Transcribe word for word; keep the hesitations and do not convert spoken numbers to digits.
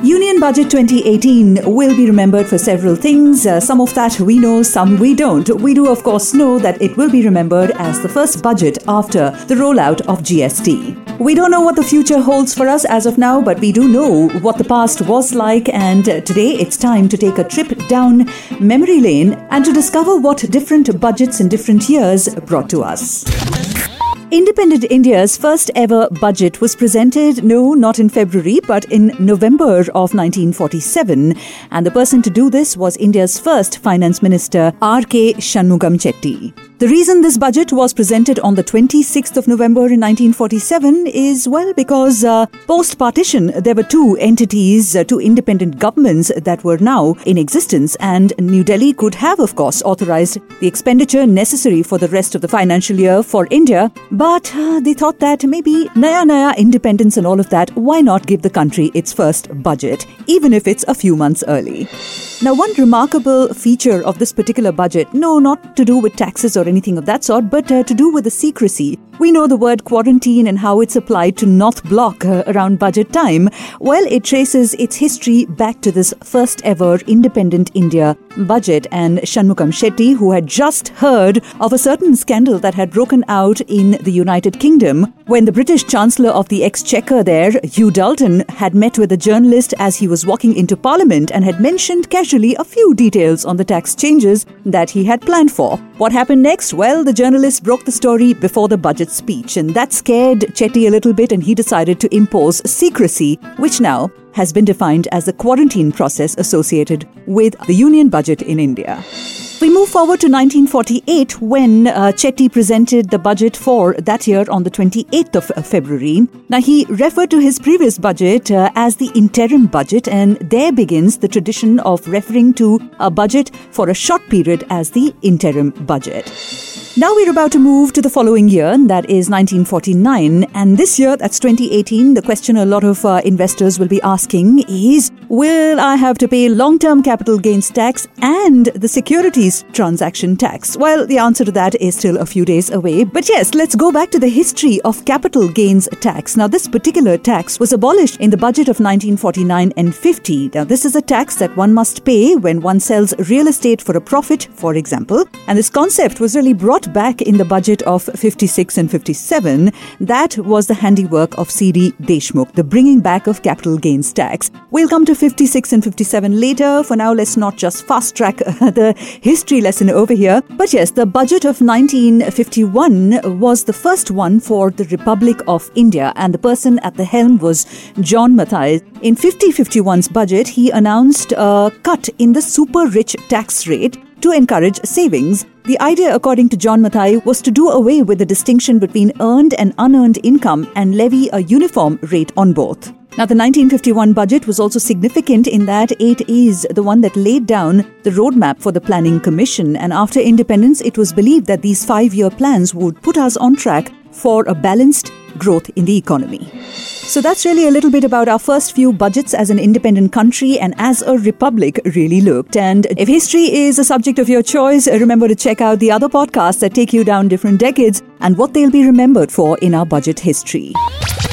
Union Budget twenty eighteen will be remembered for several things. Uh, some of that we know, some we don't. We do, of course, know that it will be remembered as the first budget after the rollout of G S T. We don't know what the future holds for us as of now, but we do know what the past was like, and uh, today it's time to take a trip down memory lane and to discover what different budgets in different years brought to us. Independent India's first ever budget was presented, no, not in February, but in November of nineteen forty-seven. And the person to do this was India's first Finance Minister, R K Shanmugam Chetty. The reason this budget was presented on the twenty-sixth of November in nineteen forty-seven is, well, because uh, post-partition, there were two entities, uh, two independent governments that were now in existence, and New Delhi could have, of course, authorized the expenditure necessary for the rest of the financial year for India. But uh, they thought that maybe naya naya independence and all of that, why not give the country its first budget, even if it's a few months early? Now, one remarkable feature of this particular budget, no, not to do with taxes or anything of that sort, but uh, to do with the secrecy. We know the word quarantine and how it's applied to North Block uh, around budget time. Well, it traces its history back to this first ever independent India budget, and Shanmugam Chetty, who had just heard of a certain scandal that had broken out in the United Kingdom when the British Chancellor of the Exchequer there, Hugh Dalton, had met with a journalist as he was walking into Parliament and had mentioned casually a few details on the tax changes that he had planned for. What happened next? Well, the journalist broke the story before the budget speech, and that scared Chetty a little bit, and he decided to impose secrecy, which now has been defined as the quarantine process associated with the Union Budget in India. We move forward to nineteen forty-eight when uh, Chetty presented the budget for that year on the twenty-eighth of February. Now, he referred to his previous budget uh, as the interim budget, and there begins the tradition of referring to a budget for a short period as the interim budget. Now we're about to move to the following year, that is nineteen forty-nine, and this year, that's twenty eighteen, the question a lot of uh, investors will be asking is, will I have to pay long-term capital gains tax and the securities transaction tax? Well, the answer to that is still a few days away. But yes, let's go back to the history of capital gains tax. Now, this particular tax was abolished in the budget of nineteen forty-nine and fifty. Now, this is a tax that one must pay when one sells real estate for a profit, for example. And this concept was really brought back in the budget of fifty-six and fifty-seven. That was the handiwork of C D Deshmukh, the bringing back of capital gains tax. We'll come to fifty-six and fifty-seven later. For now, let's not just fast track the history lesson over here. But yes, the budget of nineteen fifty-one was the first one for the Republic of India, and the person at the helm was John Mathai. In fifty fifty-one's budget, he announced a cut in the super rich tax rate to encourage savings. The idea, according to John Mathai, was to do away with the distinction between earned and unearned income and levy a uniform rate on both. Now, the nineteen fifty-one budget was also significant in that it is the one that laid down the roadmap for the Planning Commission, and after independence, it was believed that these five-year plans would put us on track for a balanced growth in the economy. So that's really a little bit about our first few budgets as an independent country and as a republic really looked. And if history is a subject of your choice, remember to check out the other podcasts that take you down different decades and what they'll be remembered for in our budget history.